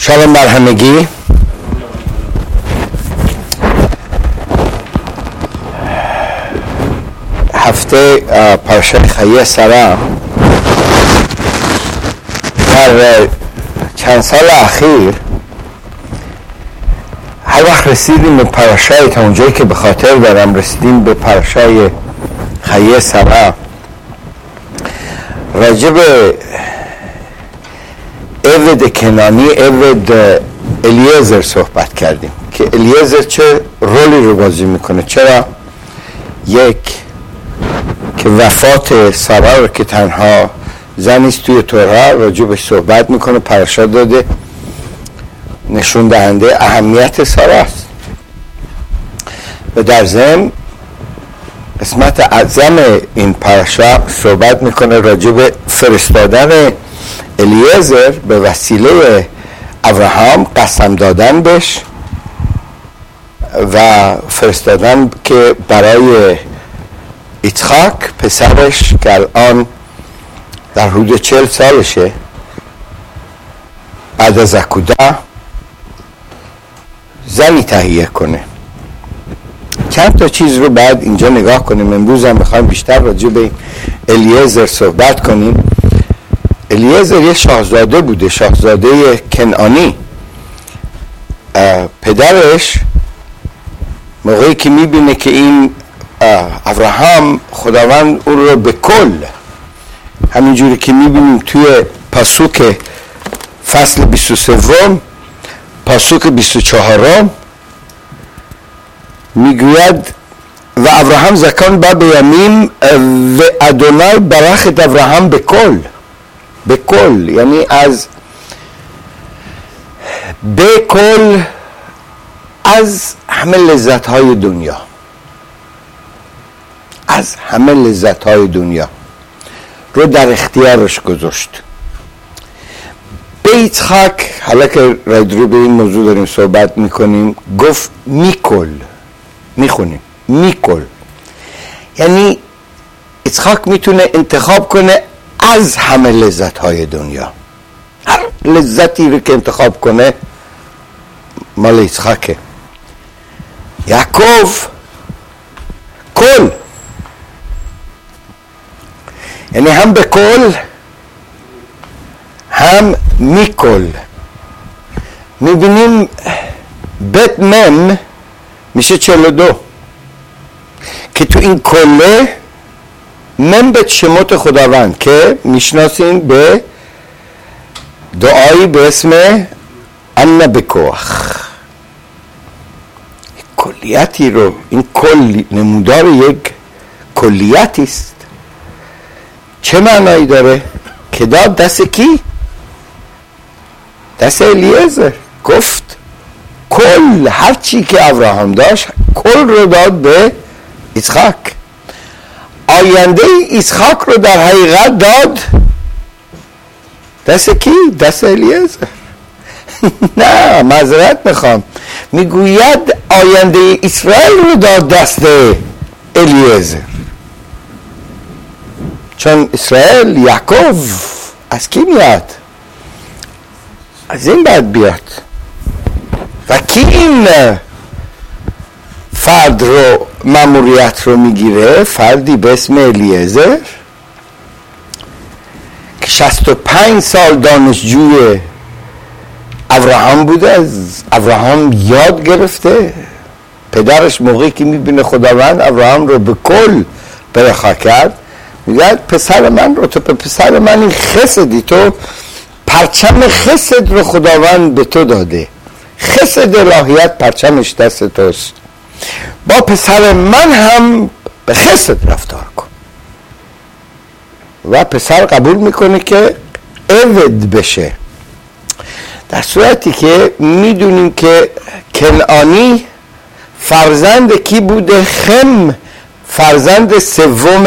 شالوم بر همگی. هفته پرشه חיי שרה در چند سال اخیر هر وقت رسیدیم به پرشه تا اونجایی که به خاطر دارم رسیدیم به پرشه חיי שרה راجب عبد کنانی عبد الیعزر صحبت کردیم که الیعزر چه رولی رو بازی میکنه. چرا؟ یک که وفات سارا رو که تنها زنیست توی تورا راجبش صحبت میکنه، پرشا داده نشون دهنده اهمیت سارا است و در ضمن قسمت اعظم این پرشا صحبت میکنه راجب فرستادن الیعزر به وسیله ابراهام، قسم دادن بهش و فرستادن که برای ایتخاک پسرش که الان در حدود 40 سالشه بعد از عقوده زنی تهیه کنه. چند تا چیز رو بعد اینجا نگاه کنیم. امروز هم میخوایم بیشتر راجع به الیعزر صحبت کنیم. الیعزر یه شاهزاده بوده، شاهزاده کنعانی. پدرش موقعی که میبینه که این ابراهام خداوند اون رو به کل، همینجوری که میبینیم توی پاسوک فصل 23 پاسوک 24 میگوید و ابراهام زکان با بیمیم و ادونای برخت ابراهام به کل یعنی از به کل از همه لذت های دنیا، از همه لذت های دنیا رو در اختیارش گذاشت. به ایتخاک، حالا که رو به این موضوع داریم صحبت میکنیم، گفت میخونیم میکل، یعنی ایتخاک میتونه انتخاب کنه از همه لذت های دنیا. هر لذتی رو که انتخاب کنه مال ایتخاکه. یعقوب کل، یعنی هم به کل هم میکل. میبینیم بیت مم میشه 42 که تو این کله من به شموت خداوند که میشناسیم به دعایی به اسم ان بکوخ. کلیتی رو، این کل نمودار یک کلیتی است. چه معنایی داره؟ که داد دست کی؟ دست الیعزر. گفت کل هر چی که ابراهام داشت کل رو داد به ایتخاک. آینده ایتخاک رو در حقیقت داد دست کی؟ دست الیعزر. نه، معذرت میخوام، میگوید آینده اسرائیل رو داد دست الیعزر، چون اسرائیل یعقوب از کی میاد؟ از این بعد بیاد. و کی این فرد رو مأموریت رو میگیره؟ فردی به اسم الیعزر که 65 سال دانشجوی ابراهام بوده، از ابراهام یاد گرفته. پدرش موقعی که میبینه خداوند ابراهام رو به کل برخا کرد میگه پسر من رو، تو به پسر من این خسدی، تو پرچم خسد رو خداوند به تو داده، خسد الهیت پرچمش دست توست، با پسر من هم به خسد رفتار کن. و پسر قبول میکنه که عبد بشه. در صورتی که میدونیم که کنعانی فرزند کی بوده؟ خم، فرزند سوم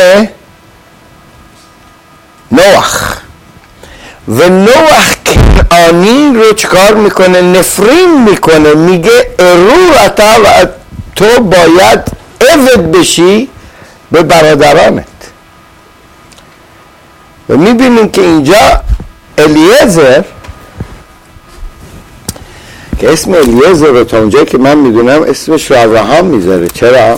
نوح. و نوح کنعانی رو چکار میکنه؟ نفرین میکنه، میگه ارورتا و تو باید عبد بشی به برادرانت. و میبینیم که اینجا الیعزر که اسم الیعزر رو تا اونجایی که من میدونم اسمش رو ابراهام میذاره. چرا؟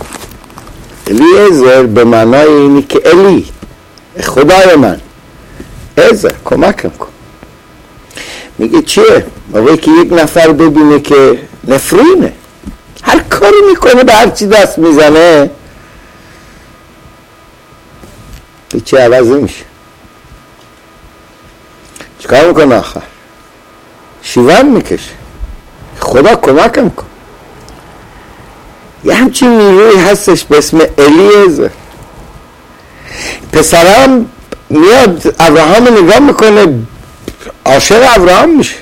الیعزر به معنای اینی که الی، خدای من، عزر، کمکم کن. میگه چیه؟ موقعی که یک نفر ببینه که نفرینه، هر کاری میکنه، به هر چی دست میزنه، هیچی عوضی میشه. چیکار میکنه آخر؟ شیون میکشه، خدا کمکم کن. یه همچین نیروی هستش به اسم الیعزر. پسرم میاد ابراهام نگاه میکنه، عاشق ابراهام میشه،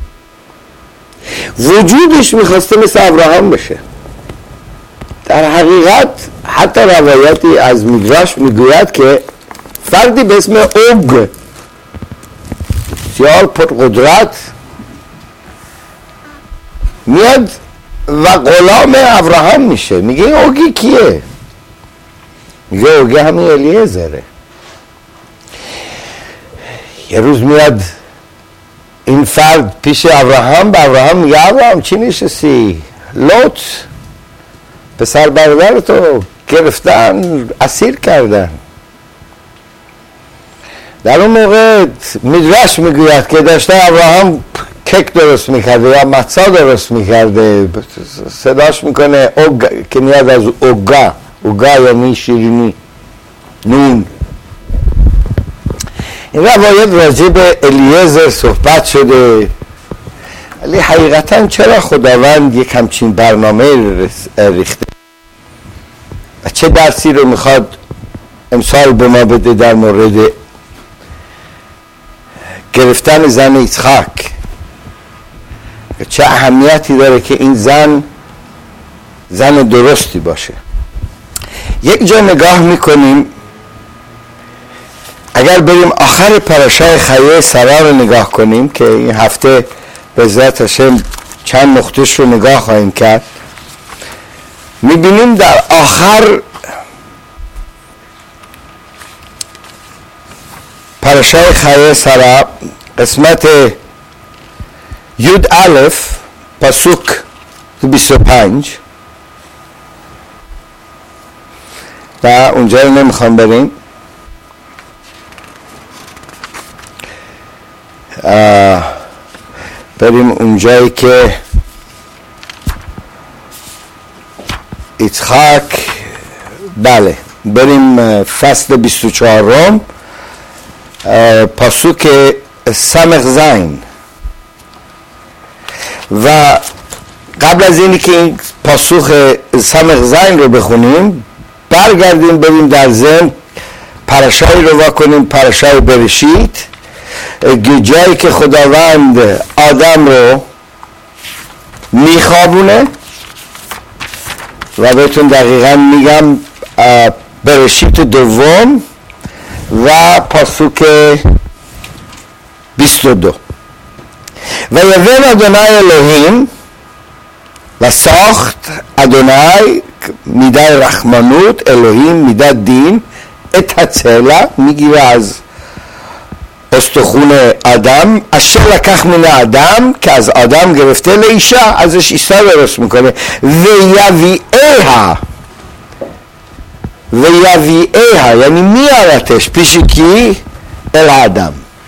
وجودش میخواسته مثل ابراهام بشه. در حقیقت حتی روایتی از میدراش میگوید که فردی به اسم اوگ، بسیار پرقدرت، میاد و غلام ابراهام میشه. میگه این اوگی کیه؟ میگه اوگی همین الیعزره. یه روز میاد این فرد پیش ابراهام، به ابراهام میگه ابراهام چی نشستی؟ لوط پسر برادرتو گرفتن، اسیر کردن. در اون موقع میدرش میگوید که داشته ابراهام کیک درست میکرده یا مطسا درست میکرده، صداش میکنه اوگا، که میاد از اوگا. اوگا یعنی شیرینی، نون. این روایت راجع به الیعزر صحبت شده، ولی حقیقتا چرا خداوند یک همچین برنامه ریخته و چه درسی رو میخواد امسال به ما بده در مورد گرفتن زن اسحاق؟ چه اهمیتی داره که این زن درستی باشه؟ یک جا نگاه میکنیم، اگر بریم آخر پرشای خیه سرا رو نگاه کنیم که این هفته به ذات هاشم چند نقطهش رو نگاه خواهیم کرد، میبینیم در آخر پرشای خیه سرا قسمت یود الف پاسوک 25 و اونجا رو نمیخوام بریم، بریم اونجایی که اسحاق، بله بریم فصل 24 پاسوک سمخ زین. و قبل از اینی که این پاسوک سمخ زین رو بخونیم، برگردیم بریم در ذهن پرشای رو واکنیم، پرشای برشید، جایی که خداوند آدم رو میخوابونه و بهتون دقیقا میگم برشید دوم و پاسوک 22. و یوین ادونای الهیم و ساخت ادونای میده رحمانوت، الهیم میده دین، اتحصیله میگیره از استخون آدم، اشل لکخ من آدم که از آدم گرفته، لیشه ازش ایسا درست میکنه، و یویعها یعنی میارتش پیش کی؟ الادم.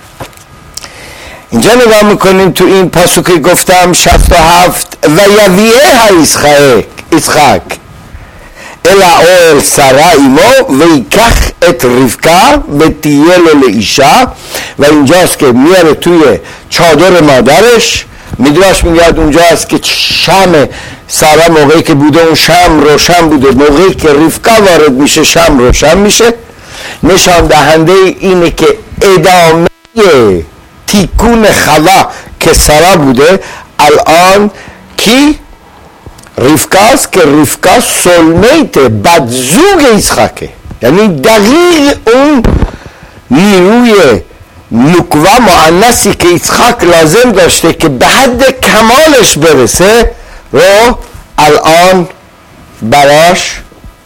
اینجا نگاه میکنیم تو این پاسوکی گفتم 67 و یویعها اسحاق الاول سرا ایمو و یکخ ات رفقا و تیلو لایشا، و اینجاست که میاره توی چادر مادرش. میدراش میگه اونجاست که شم سرا موقعی که بوده اون شم روشن بوده، موقعی که رفقا وارد میشه شم روشن میشه. نشان دهنده اینه که ادامه تیکون خلا که سرا بوده الان کی؟ رفقاست که رفقا سولمیت بدزوگ اسحاقه، یعنی دقیق اون نیروی نکوه مؤنثی که اسحاق لازم داشته که به حد کمالش برسه رو الان براش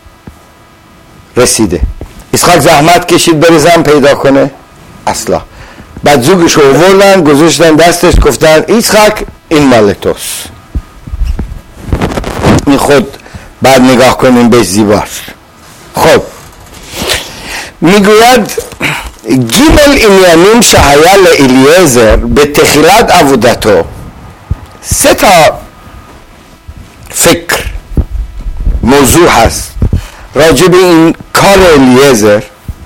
رسیده. اسحاق زحمت کشید بره زن پیدا کنه؟ اصلا. بدزوگش رو آوردن گذاشتن دستش، گفتن اسحاق این مال توست. این خود بعد نگاه کنیم به زیباست. خب میگوید גימל עניינים שהיה לאליעזר בתחילת עבודתו. سه تا فکر موضوع هست راجع به این کار الیعزر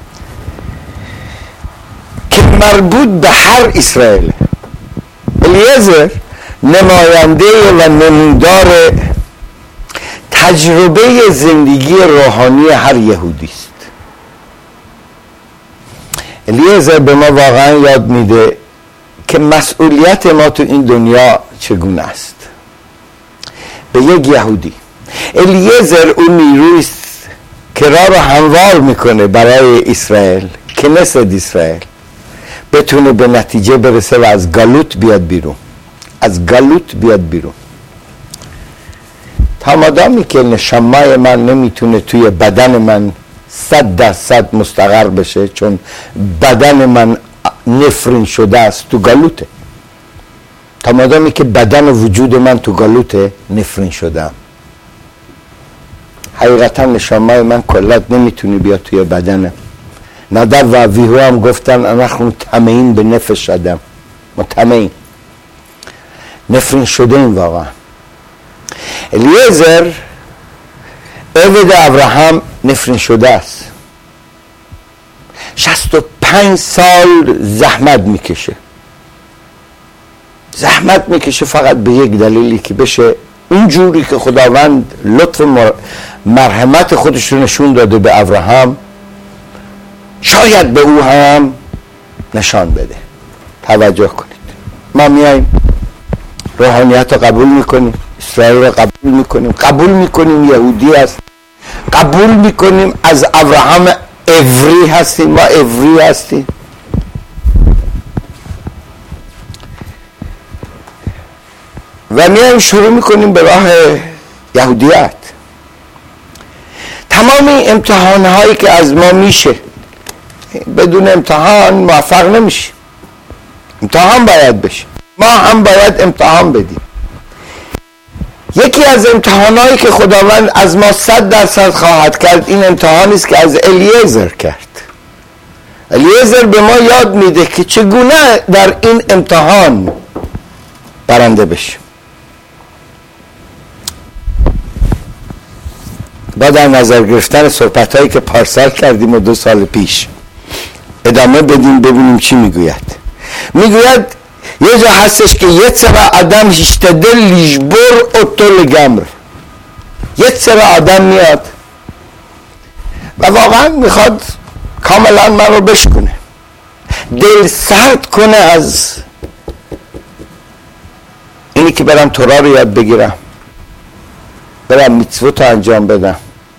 که مربوط به هر اسرائیل. الیعزر نماینده و نمودار تجربه زندگی روحانی هر یهودی است. الیعزر به ما واقعا یاد میده که مسئولیت ما تو این دنیا چگونه است. به یک یهودی الیعزر اون نیروی است که راه رو هموار میکنه برای اسرائیل، کنست اسرائیل بتونه به نتیجه برسه و از گالوت بیاد بیرون، از گالوت بیاد بیرون. تا مادامی که نشمای من نمیتونه توی بدن من 100% مستقر بشه، چون بدن من نفرین شده است، تو گالوته. تا مادامی که بدن وجود من تو گالوته، نفرین شدم. حقیقتا نشمای من کلت نمیتونی بیاد توی بدنم. نادر و ویهو هم گفتن انا طمعین به نفس آدم، ما طمعین، نفرین شده این واقعا. الیعزر عبد ابراهام نفرین شده است، 65 سال زحمت میکشه فقط به یک دلیلی که بشه اون جوری که خداوند لطف و مرحمت خودش رو نشون داده به ابراهام، شاید به او هم نشان بده. توجه کنید، ما میایم روحانیت رو قبول میکنیم، اسرائیل رو قبول میکنیم یهودی است، قبول میکنیم از ابراهام عبری هستیم، ما عبری هستیم. و میایم شروع میکنیم به راه یهودیت. تمام امتحان هایی که از ما میشه، بدون امتحان موفق نمیشه، امتحان باید بشه، ما هم باید امتحان بدیم. یکی از امتحانایی که خداوند از ما 100% خواهد کرد این امتحانی است که از الیعزر کرد. الیعزر به ما یاد میده که چگونه در این امتحان برنده بشیم. با در نظر گرفتن صحبت‌هایی که پارسال کردیم و 2 سال پیش ادامه بدیم ببینیم چی میگوید. میگوید یه جا هستش که یه سر آدم هیشتدل لیشبر اوتو لگمر. یه سر آدم میاد و واقعا میخواد کاملا من رو بشکنه، دل سرد کنه از اینی که برم تورا رو یاد بگیرم، برم میتسوت رو انجام بدم،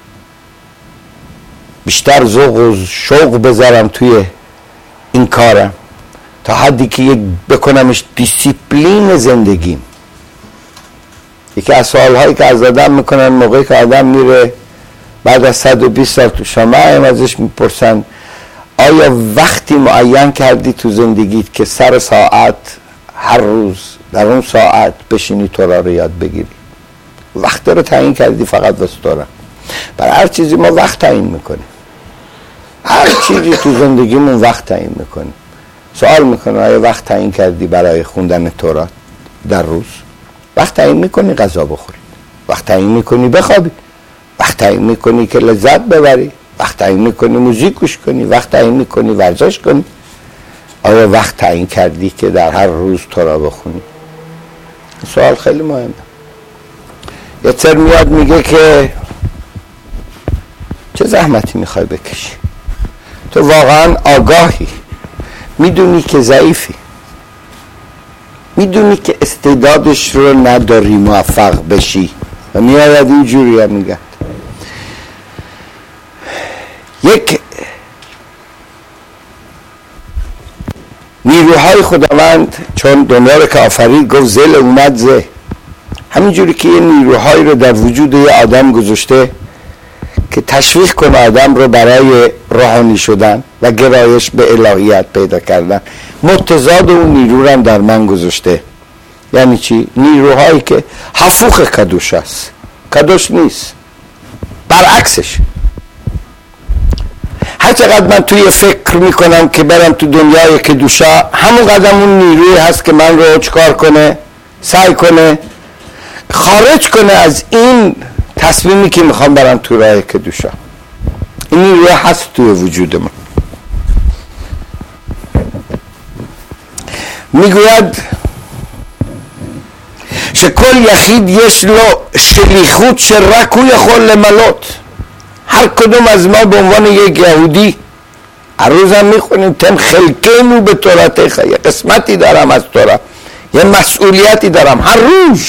بیشتر ذوق و شوق بذارم توی این کارم تا حدی که یک بکنمش دیسیپلین زندگیم. یکی از سوالهایی که از آدم میکنن موقعی که آدم میره بعد از 120 سال تو شماعیم ازش میپرسن آیا وقتی معین کردی تو زندگیت که سر ساعت هر روز در اون ساعت بشینی تورا رو یاد بگیری؟ وقت رو تعیین کردی فقط واسه تورا؟ برای هر چیزی ما وقت تعیین میکنیم، هر چیزی تو زندگیمون وقت تعیین میکنیم. سوال میکنه آیا وقت تعیین کردی برای خوندن تورات در روز؟ وقت تعیین میکنی غذا بخوری، وقت تعیین میکنی بخوابی، وقت تعیین میکنی که لذت ببری، وقت تعیین میکنی موزیک گوش کنی، وقت تعیین میکنی ورزش کنی. آیا وقت تعیین کردی که در هر روز تورا بخونی؟ سوال خیلی مهمه. یه سر میاد میگه که چه زحمتی میخوای بکشی؟ تو واقعا آگاهی، میدونی که ضعیفی، میدونی که استعدادش رو نداری موفق بشی و میاد اینجوری هم میگه. یک نیروهای خداوند چون دنیا رو که آفرید گفت زل اومد زه، همینجوری که یه نیروهایی رو در وجود یه آدم گذاشته که تشویق کنه آدم رو برای روحانی شدن و گرایش به الهیت پیدا کردن، متضاد اون نیرو رو هم در من گذاشته یعنی چی؟ نیروهایی که حفوخ کدوش است، کدوش نیست، برعکسش. هر چقدر من توی فکر میکنم که برم تو دنیای کدوشا، همون قدم اون نیروی هست که من رو چکار کنه؟ سعی کنه خارج کنه از این تصمیمی که میخوام برم تو راه کدوشا. این نیروی هست توی وجود من. میگوید שכל יחיד יש לו שליחות שרק הוא יכול למלות. هر کدوم از ما به عنوان یک یهودی هر هم میخونیم تن خلقیمو به تورتیخ، یه قسمتی دارم از تورا، یه مسئولیتی دارم هر روز.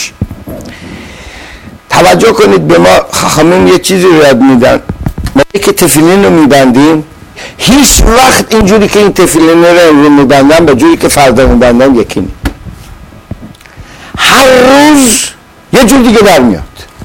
توجه کنید به ما خاخامین یه چیزی رو یاد میدن. ما که تفیلین رو میبندیم هیچ وقت اینجوری که این تفیلین رو میبندن با جوری که فردا میبندن یکی نی. هر روز یه جور دیگه در میاد.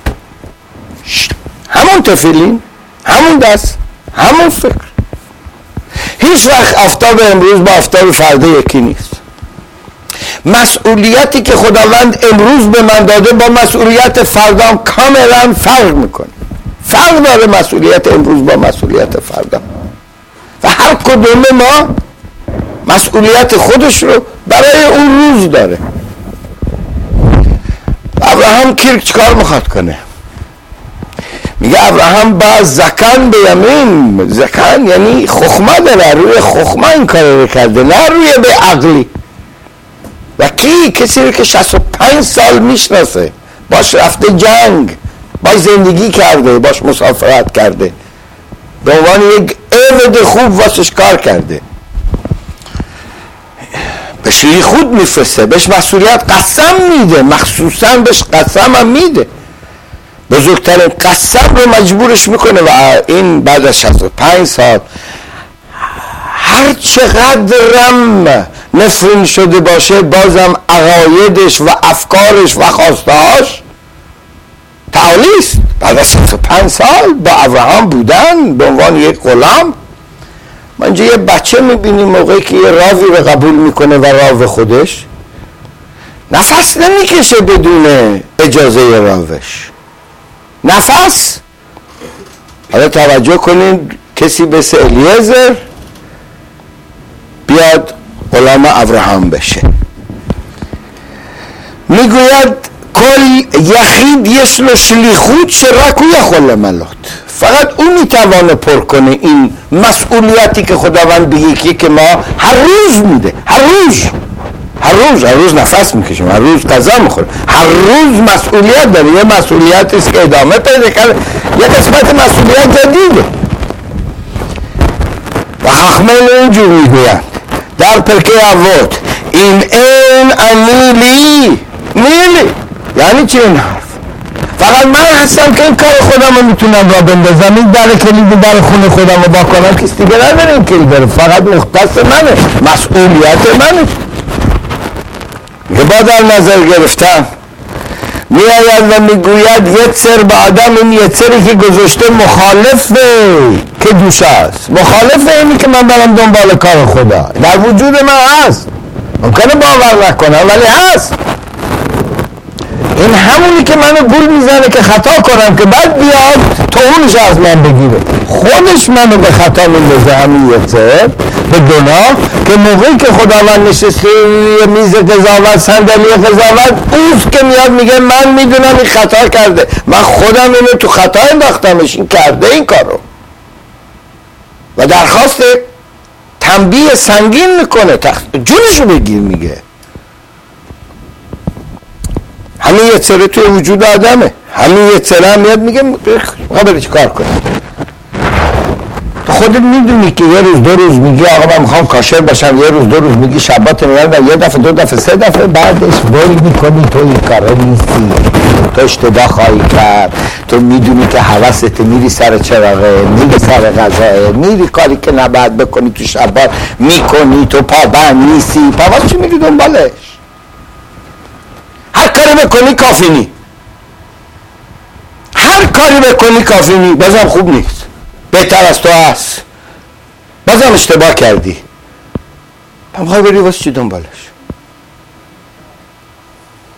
همون تفیلین، همون دست، همون فکر. هیچ وقت آفتاب امروز با آفتاب فردا یکی نیست. مسئولیتی که خداوند امروز به من داده با مسئولیت فردا کاملا فرق میکنه. فرق داره مسئولیت امروز با مسئولیت فردا. و هر کدوم ما مسئولیت خودش رو برای اون روز داره. ابراهام کیرک چیکار میخواد کنه؟ میگه ابراهام با زکان به یمین. زکان یعنی خخمه داره، روی خخمه این کار رو کرده، نه روی به عقلی. و کسی رو که 65 سال میشناسه، باش رفته جنگ، باش زندگی کرده، باش مسافرت کرده، به عنوان یک عبد خوب واسش کار کرده، به شلیخوت میفرسته، بهش مسئولیت قسم میده، مخصوصا بهش قسم هم میده، بزرگترین قسم رو مجبورش میکنه. و این بعد از 65 سال هر چقدرم نفرین شده باشه بازم عقایدش و افکارش و خواستهاش تعالیست. بعد از 65 سال با ابراهام بودن به عنوان یک غلام. ما اینجا یه بچه میبینیم موقعی که یه راوی رو قبول میکنه و راو خودش نفس نمیکشه بدون اجازه راوش. نفس. حالا توجه کنید، کسی مثل الیعزر بیاد غلام ابراهام بشه. میگوید کل یخید יש לו שליחות שרק הוא יכול למלות. فقط اون میتوانه پر کنه این مسئولیتی که خداوند به یکی که ما هر روز میده. هر روز نفس میکشیم، هر روز غذا میخوریم، هر روز مسئولیت داره. یه مسئولیتی است که ادامه پیدا کرده، یه قسمت مسئولیت جدیده. و خخمین اینجور میگویند در پرکه اوت این انی لی یعنی چی این حرف؟ فقط من هستم که این کار خودم رو میتونم را بندازم. این در کلید در خونه خودم رو با کنم کسی دیگه نداره این کلید داره، فقط مختص منه، مسئولیت منه. که با در نظر گرفتن میآید و میگوید یتسر به آدم، این یتسری که گذاشته مخالف که دوش است، مخالف اینی که من برم دنبال کار خدا. در وجود من هست، ممکنه باور نکنم ولی هست. این همونی که منو گول میزنه که خطا کنم که بعد بیاد توهونش از من بگیره. خودش منو به خطا میندازه، همین یتسر به گناه، که موقعی که خداوند نشسته روی میز قضاوت، صندلی قضاوت، اوست که میاد میگه من میدونم این خطا کرده، من خودم اینو تو خطا انداختمش، این کرده این کارو، و درخواست تنبیه سنگین میکنه، جونشو بگیر. میگه همین یتسره توی وجود آدمه، همین یتسره هم میاد میگه بره چی کار کنه. تو خودت میدونی که یه روز دو روز میگی آقا من میخوام کاشر باشم، یه روز دو روز میگی شبات میرم، یه دفعه دو دفعه سه دفعه بعدش بری میکنی تو این کاره نیستی، تو اشتباه خواهی کرد، تو میدونی که حواست میری سر چراغه، میری سر غذاه، میری کاری که نباید بکنی تو شبات میکنی، تو پابند نیستی. پابند چی میری دنبالش؟ هر کاری بکنی کافی نی، هر کاری بکنی کافی نی، بازم خوب نیست، بهتر از تو هست، بازم اشتباه کردی. پس میخوای بری واسه چی دنبالش؟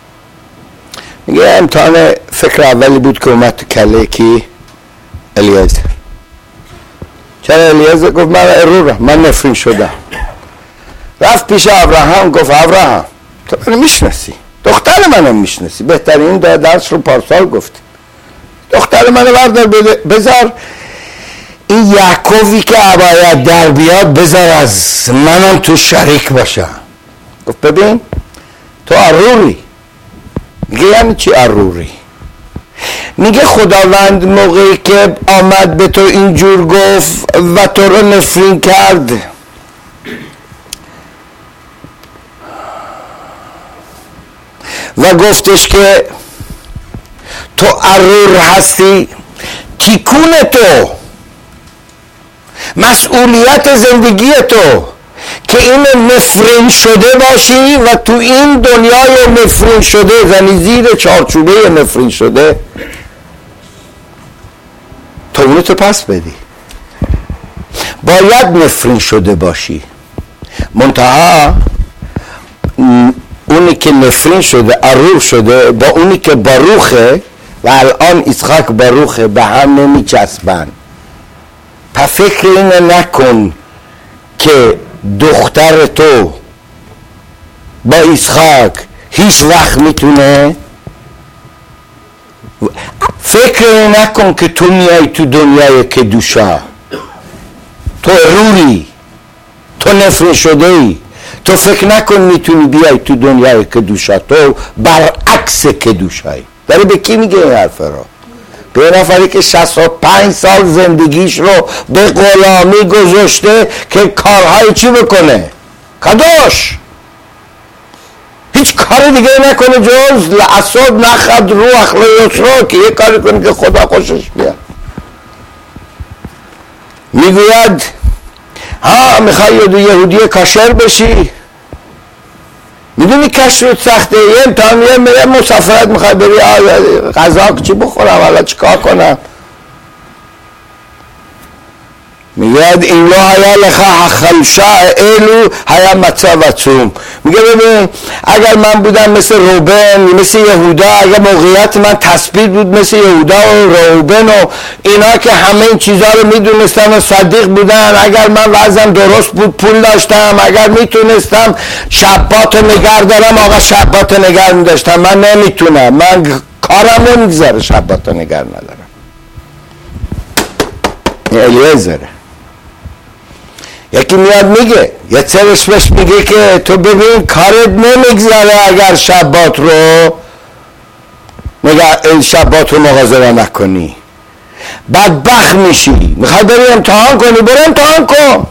میگه امتحان فکر اولی بود که اومد تو کله کی؟ الیعزر. چرا الیعزر گفت من ارورم، من نفرین شدم. رفت پیش ابراهام گفت ابراهام تو منو میشناسی، دختر منو میشناسی، بهترین درس رو پارسال گفتی، دختر منو بردار بذار این یعقوبی که باید در بیاد بذار از منم تو شریک باشم. گفت ببین تو اروری. میگه یعنی چی اروری؟ میگه خداوند موقعی که آمد به تو اینجور گفت و تو رو نفرین کرد، و گفتش که تو ارور هستی، تیکون تو، مسئولیت زندگی تو که این نفرین شده باشی و تو این دنیای نفرین شده یعنی زیر چارچوبه نفرین شده تو اونو تو پس بدی. باید نفرین شده باشی، منتها اونی که نفرین شده ارور شده با اونی که باروخه و الان اسحاق باروخه به هم نمی چسبن. پس فکر اینو نکن که دختر تو با اسحاق هیچ وقت میتونه، فکر نکن که تو میای تو دنیای کدوشا، تو اروری، تو نفرین شده ای، تو فکر نکن میتونی بیای تو دنیای کدوشا، تو برعکس کدوشایی. داره به کی میگه این حرف رو؟ به نفری که 65 سال زندگیش رو به غلامی گذاشته که کارهای چی بکنه؟ کدوش. هیچ کار دیگه نکنه جز لعصاب نخد رو اخلا یسرا که یه کاری کنه که خدا خوشش بیاد. میگوید ها میخوای یهودی کاشر بشی؟ میدونی کشف سخته، یه امتحان یه مسافرت میخوای بری غذا چی بخورم حالا چی کار کنم؟ میگه این لو هیا لخا خلشا ایلو هیا متوتوم. میگه ببین اگر من بودم مثل روبن مثل یهودا، اگر موقعیت من تثبیت بود مثل یهودا و روبن و اینا که همه این چیزها رو میدونستن و صدیق بودن، اگر من وضعم درست بود پول داشتم، اگر میتونستم شبات نگه دارم آقا شبات نگه میداشتم، من نمیتونم، من کارم نمیگذاره شبات نگه ندارم. این الیعزره. یکی میاد میگه یه سرش بهش میگه که تو ببین کارت نمیگذاره اگر شبات رو شبات رو مغازره نکنی، بدبخت میشی، میخوای بری امتحان کنی برو امتحان کن،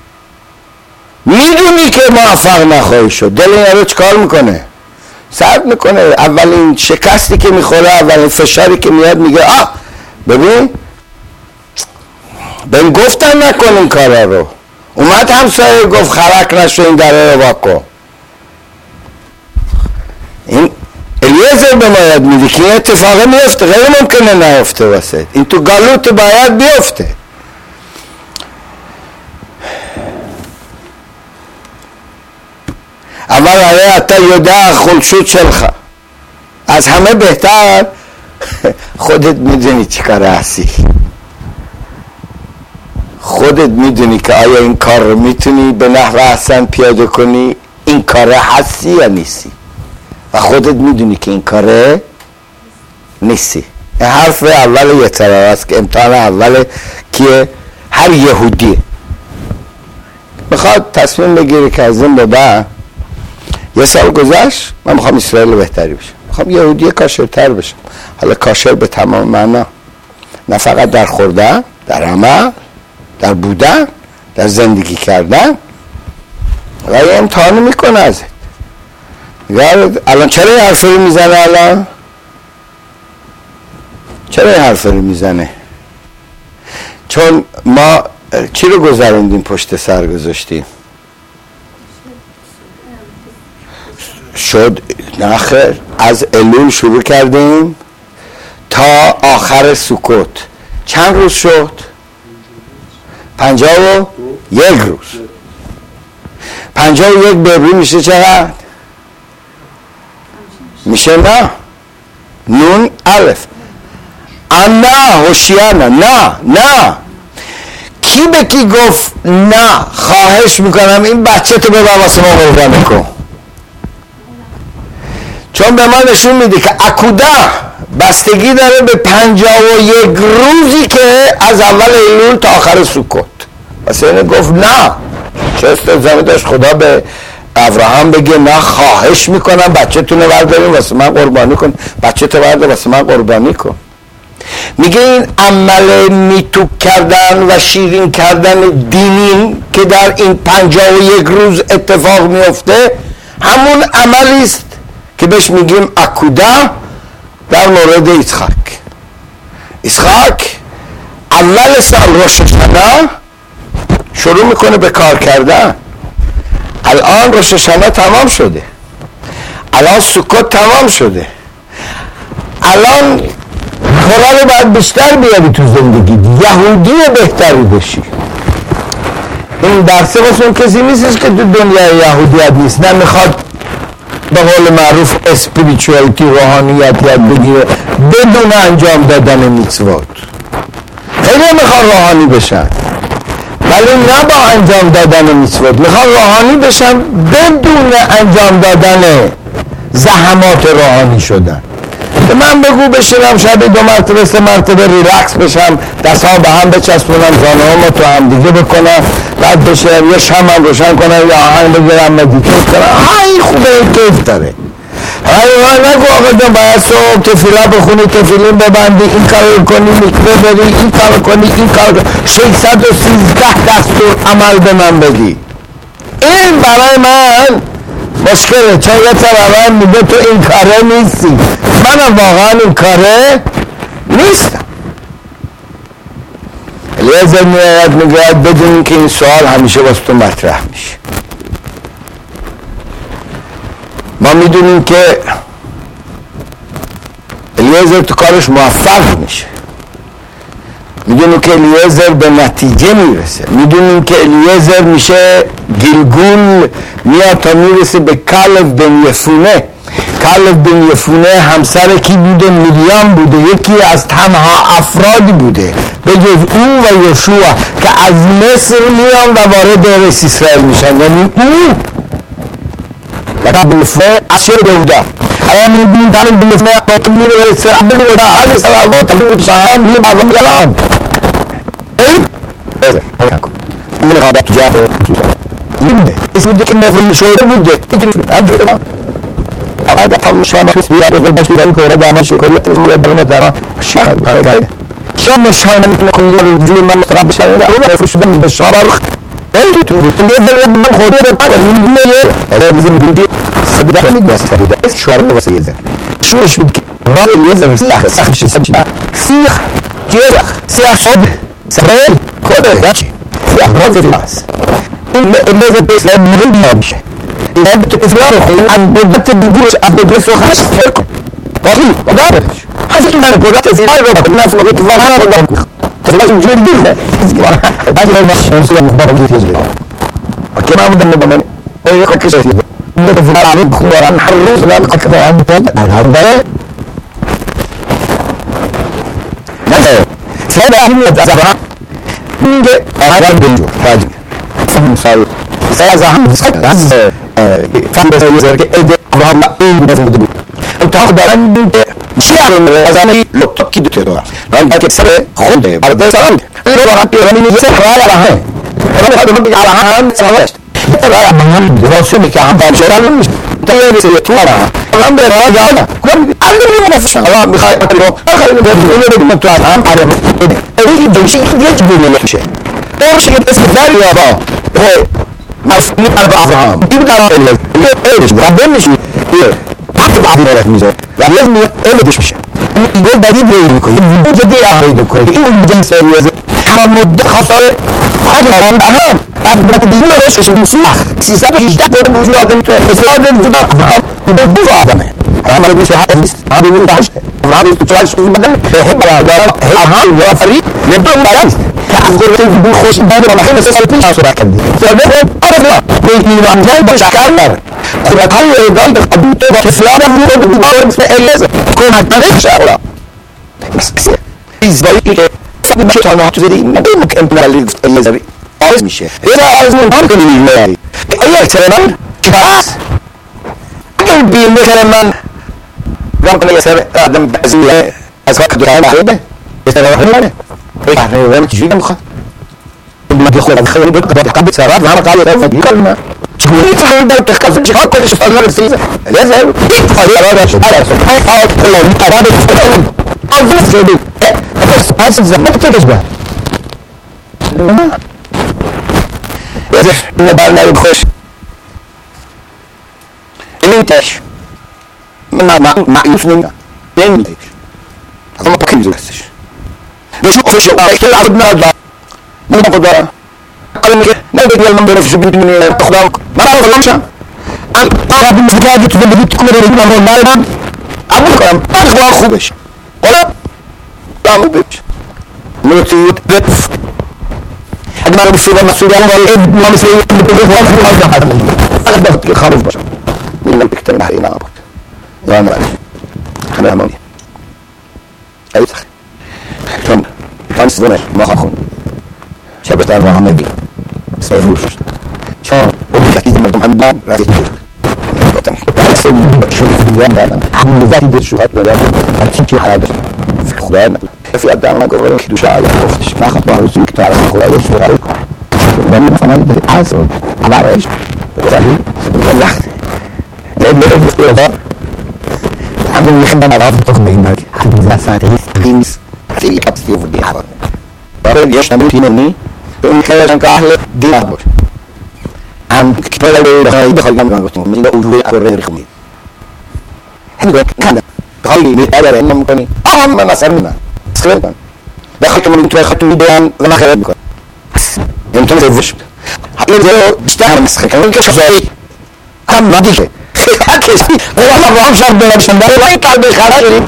میدونی که موفق نخواهی شد، دل این رو چکار میکنه؟ سرد میکنه. اولین شکستی که میخوره، اولین فشاری که میاد میگه ببین بهم گفتن نکن این کارا رو، اومد همسایه گفت خرک نشو این دره رو واکن. این الیعزر به ما یاد میده که این اتفاقه میفته، غیر ممکنه نیفته واسه این تو گالوت باید بیفته. اول آیه حتی یده خلشود شلخه، از همه بهتر خودت میدونی چی کار هستی، خودت میدونی که آیا این کار رو میتونی به نحو احسن پیاده کنی، این کار هستی یا نیستی، و خودت میدونی که این کار نیستی. این حرف اول یتره است که امتحان اول که هر یهودی میخواد تصمیم بگیره که از این به بعد یه سال گذشت من میخوام اسرائیل بهتری بشم، میخوام یهودی کاشرتر بشم. حالا کاشر به تمام معنا، نه فقط در خوردن، در عمل، در بودن، در زندگی کردن. و یه امتحانی میکنه ازت. الان چرا این حرف رو میزنه؟ الان چرا این حرف رو میزنه؟ چون ما چی رو گذروندیم پشت سر گذاشتیم؟ شد نخیر از الول شروع کردیم تا آخر سکوت چند روز شد؟ 51 روز. 51 ببری میشه چقدر؟ میشه نه نون الف. انا هوشیانا، نه کی به کی گفت نه خواهش میکنم این بچه تو به واسه ما قربانی کن؟ چون به ما نشون میده که عقوده بستگی داره به 51 روزی که از اول ایلول تا آخر سکوت. پس اینه گفت نه. چه استلزامی داشت خدا به ابراهیم بگه نه خواهش میکنم بچه تونه برداریم واسه من قربانی کن، بچه تو بردار واسه من قربانی کن. میگه این عمل میتوک کردن و شیرین کردن دینی که در این 51 روز اتفاق میفته همون عملی است که بهش میگیم عقوده در مورد اسحاق اول سال روش الشنا شروع میکنه به کار کردن. الان روش الشنا تمام شده، الان سکوت تمام شده، الان خدا رو باید بیشتر بیاری تو زندگی، یهودی بهتری بشی. این درسه واسه اون کسی نیست که تو دنیای یهودیت نیست، نه میخواد به قول معروف اسپریچوالیتی روحانیت یاد بگیره بدون انجام دادن میتوات. خیلی میخوان روحانی بشن ولی نه با انجام دادن میتوات، میخوان روحانی بشن بدون انجام دادن زحمات روحانی شدن. که من بگو بشینم شب 2 مرتبه 3 مرتبه ریلکس بشم، دست ها به هم بچسبونم، زانه ها تو هم دیگه بکنم، بعد بشم یه شمم روشن کنم یا آهنگ بگیرم مدیتیت کنم، این خوبه، این کیف داره. ولی نگو آقا جان باید صبح تفیله بخونی، تفیلین ببندی، این کار کنی، میکوه بری، این کار کنی، این کار کنی، 613 دستور عمل به من بگی. این برای من مشکله، چون یه طرف میگه تو این کاره نیستی، منم واقعا این کاره نیستم. الیعزر میاد میگه بدون که این سوال همیشه واسه تو مطرح میشه. ما میدونیم که الیعزر تو کارش موفق میشه، میدونیم که الیعزر به نتیجه میرسه، میدونیم که الیعزر میشه گیلگول، میاد تا میرسه به کالب بن یفونه. کالب بن یفونه همسر کی بوده؟ میریام بوده، یکی از تنها افرادی بوده به جز او و یشوع که از مصر میان و وارد ارس اسرائیل میشن. یعنی او لقد بالفعل أشير بودا أيام الدين تعلم بالفعل قاتلين ويستعبدوا ودا هذا سلام تبين بشهام هي بعض الكلام إيه من غابات جابه يبدأ اسم ذيك الناس اللي شوية يبدأ تجري أبدا هذا قبل شو ما خص بيا بقول بس بيا يكون رجع ماشي كل تسمع بدل ترى الشهر هذا شو مش هاي من كل يوم ما ترى بشهر لا ولا فرش دم بالشهر ايه تو تنزل من خودت بعد من هذا لازم بدي صدق بس فريده ايش شوار وسيله شو ايش بدك راجل لازم سخ شي سيخ كيرخ سيخ صد سرير كده يا شي سيخ راجل الناس لازم بس لازم مش اذا بتفرق عن بدك تدوش ابو بس خلاص فيكم طيب وقابل حسيت ان انا قلت زي ما الناس اللي بتفرق لازم جيل جدا بعد ما مش مسؤول مخبر بيجي يجري كما مدن بمن اي كل شيء من تفضل عليه بخور عن حرز لا قد عن هذا ماذا سبب اهميه الزهراء من هذا الدنيا راجع فهم صار سيزعم عز فهم بيزر كده اللهم ايه بده انت تاخد عند شعر الازامي لو تاكيد تدور لان كسر خد بعد سلام لو راك رمي يسحر على هاي انا هذا بقى على عام سويت ترى من دراسه كان بانشران مش تيجي سيتورا الان راجع كل علمني نفس الله بخير خلينا نقول ما تعرف عام على ايه بمشي يجب ان يمشي ايش اسم ثاني يا بابا هو مفهوم ابراهام يبقى ايش ربنا مش حتى بعض الناس ميزه لازم يقلدش مش يقول بديل يقول جدي اعيد كل ايه جنس حمد خطر هذا اهم بعد تدين ايش المصلح سيساب يجدد موجود انت اسلام الجدار بدو ادم عمل بيش هذا هذا من داش هذا تطلع شو بدل يحب هذا اهم يا فريق نبدا بالانس از قربت بود خوش بود و مخیل سال پیش صحبت کردیم صحبت آره نیروانجای با شکر بر قدرت‌های اعدام به قبول و کسلان هم رو بیمار مثل الیزر کمک نده شاءالله مثل ایزبایی که سبی باشه تا نهاتو زدی نبیم که امپنالی الیزر آرز میشه اینا آرز منتان کنی میماری آیا احترمان چی هست؟ اگر بیمه کنم من رام کنه یه سر آدم بعضیه از وقت دوهای محریبه احترمان منه محریبه چجوری نمیخواد ما دي خلق خير بك قبل سراب ما قال يا رب يكلمنا شغلي تعال ده تخاف شي خاطر شي فاضل السيزه لازم خلي هذا على سبحان الله كله متعرض أضيف جديد بس هذا الزمان تجبه يزح نبالنا يخش انتش ما يفنن انتش هذا ما بكين زوجتش مش مخش كل عبدنا الله مو قدرة قال لك نبي المنبر في جبل من تخدمك ما راح لهمش طلب المزجاج تبدي تكون رجل امر مالهم ابوك اخوان خوبش ولا لا مو بيش نوتي بف حد ما بيصير مسؤولين ولا ما بيصير اخذت خارج بشر من لم تكتب علينا ابوك يا مرحبا انا مامي اي صح كان سنه ما اخون شبت أنا محمدي سيفوش شان وبكتير من محمد رأيت كتم أحسن شو في اليوم ده حمل ذاتي بالشهادة ولا هتيجي حاجة في خدام في أداء ما قرر كده شعر وفتش ما خطأ وزيك تعرف خدام وش وعليك لما فهمت الحاسب على إيش وصلي ولحظة لأن في الوضع الحمد لله خدنا على عرض تقنين الحمد لله ساعتين خمس في كابسي وفي الحرب بعدين يشتغل فيني اون كلام كاهل ديابور عم كتبوا له دخل جنب قلت من ده وجوه اقرر رخمي هذا كان قال لي انا انه ممكن ما مثلا سكرت دخلت من انت اخذت بيان لما خرجت انت زفش حتى لو اشتغل مسخ كان كيف زي هم ما دي اكيد والله ما بعرفش اقدر امشي ده لا يطلع بالخارج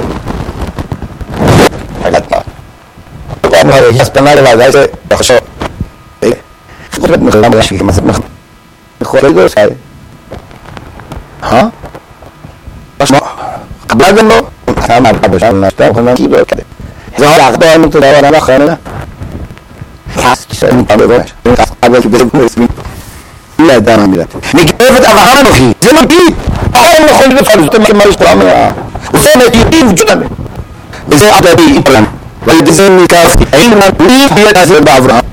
حاجات ما هو يستمر على ذلك بخشوا ايه خبرت من خلال ماشي مثلا نخوي دوس هاي ها بس ما قبل انه انا بعرفش انا اشتغل كنا كده كده اذا هو عقده من تدور انا خانه حاسس ان طبعا قبل كده اسمي لا ده ما ملت نجيب افهمه اخي زي ما بيت انا خلي بفرض ما يشتغل وسنه يجيب جدا زي ادبي كلام والدزين كافي علما هي تاثير بعضها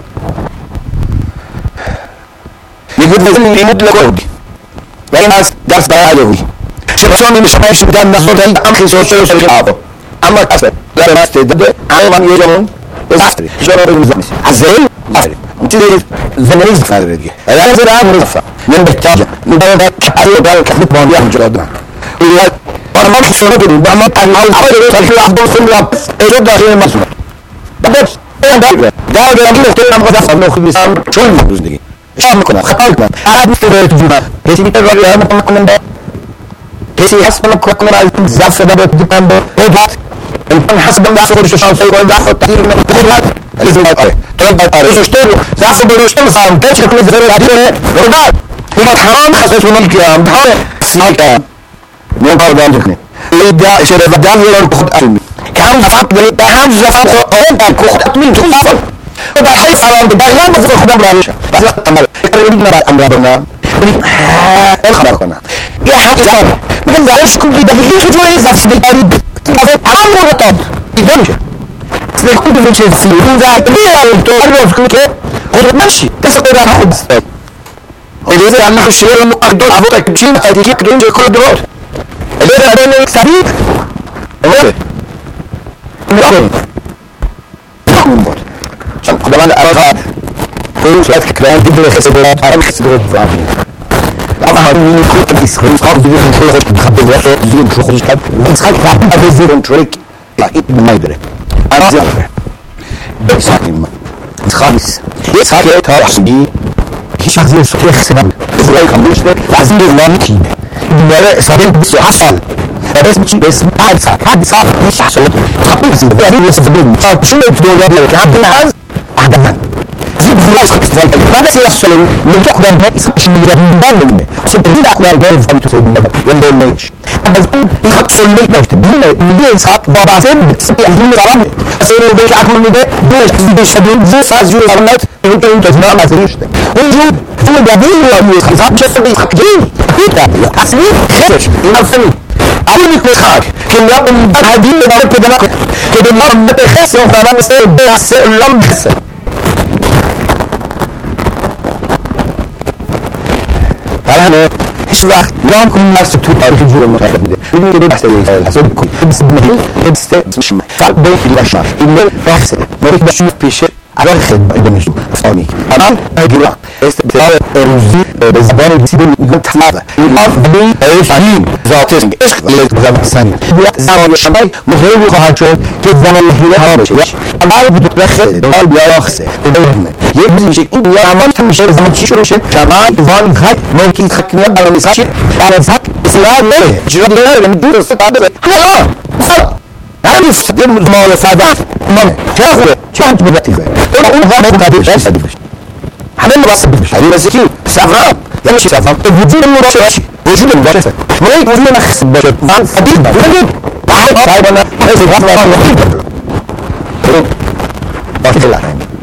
يقول لازم يمد لك يعني ناس درس بعالوي شبشوني مش ماشي بدان نصر ده امخي سوشيو شركه اما كسر لا ناس تدد عالم يجمون وزاستري جرب المزمس عزيز عزيز انت زمريز فادرجي انا زي عامل رفع من بتاجه من ده كايو ده كفت بونديا جرادنا انا ما بحسه بدي بعمل انا عاوز اقول افضل في اللعب ايه ده غير مسؤول بس ده اجي افتح ما بس انه خلص شو الموضوع ايش ممكن خطأ عاد مستوى تجيبها بس انت الراجل انا ما ده بس حسب ما كنا عايزين زف ده بتدقن ده انت حسب ما صار شو شانس يقول ده كثير من الخدمات لازم اقرا طبعا ايش اشتري زف بيشتغل صار كل شكل زي العادي رباط هو حرام خصوص من القيام بحاول سمعت مو برضه عندك ده شيء ده ولا خد علمي كان فقط ده هم زفاف انت خد من تفضل ده حيث على ده لا بس خد برامج بس تمام كلمنا امرنا الخبرنا يا حاجه من ده ايش كل ده يجي جوه زفاف ده حرام ولا طب يدمج كل ده شيء في ده ليه تعرف كده هو ماشي بس كده هاخد وإذا أنا خشيت لما أقدر أبوك جيم أديك كلين جو كل دور اللي أنا سعيد أوه نعم عشان قبل أنا أرى كل شيء كلام بدي أخسر أنا أخسر فاهم أنا هني كل إسرائيل صار بدي أخسر بخبر وقت بدي أخسر كاب بس خلك فاهم أبي زيرون تريك لا إيه ما يدري أنا زيرون بس هاكين خالص بس هاكين تاريخي شخص يسوي خسران إزاي كملش ده لازم يضمن كده إنه صادق بس حصل بس مش بس حد صار مش حصل خبيز يعني يسفدون شو بتقول يا ابني كان عايز عدم زي بعد سير السلام من تأخذ الناس مش من يرمون سبب لي أخذ الجانب فهمت سبب ولا الناس بس يحط سلمي مش تبين اللي يسحق بابا سبب سبب هم زرامي سيروا بيش أكمل من ده بيش سبب زي ساز جول زرامات يمكن تجمع ما تريش ده ويجود هو بعدين هو يسحق جسد يسحق جيني كده أصلي خير ينفذ أقول لك خاك كل يوم هدين ما كده كده ما بتخس وفرنا بس اللهم بس أنا إيش وقت يوم كل الناس تقول أريد الجول المتعدد بدي كده بحث الحساب كل بس مش فرق بين الأشخاص إنه راسه مريك بشوف بيشر على الخدمة إدمجه فاني أنا أجرا استبدال روزي بالزبان يصير يقول تحمله الأرض إيش عين ذاتين إيش اللي زمان ثاني زمان الشمال مغرب وخارجون كيف زمان اللي هو هربش أنا بتدخل دول بياخسه بدون يبدي شيء يا عملت مش زمان شيء شمال زمان خد ممكن تخكني على مساج على زك سلام ليه جرب ليه لما تدور الصدق هلا أنا استخدم المال سادات من شافه شو أنت بدأت فيه أنا ما بدأت فيه إيش أدري حنا ما بس هذه مسكين سافران يمشي سافران وجود المراشة وجود المراشة مريك وجود نخس بشر فان فديد وجود طيب أنا ليس غفلة وحيد وقت الله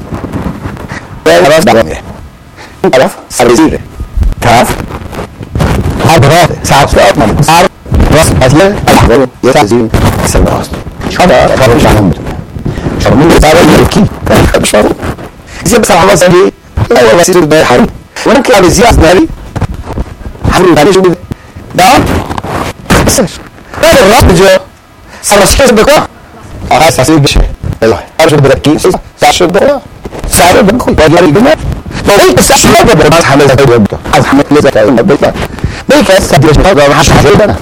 خلاص دعوة تعرف سرزيرة تعرف هذا راه ساعة ساعة ما تعرف راس أصله الحضور يتعزين سلام شهادة خارج عنهم شو من يتعرف يحكي مش معروف زي بس الله سنجي لا والله سير الباي حرب وانا كده على زياد ناري حرب عليه شو ده بس هذا الراس بجا صار شيء بكره عايز اسيب بشيء والله ارجع بركي ساشر ده سعر بنخل باجي الجمعه لو بس ساشر ده ما حمل زي ده عايز حمل زي ده بيك بس سبب هذا ما حش حاجه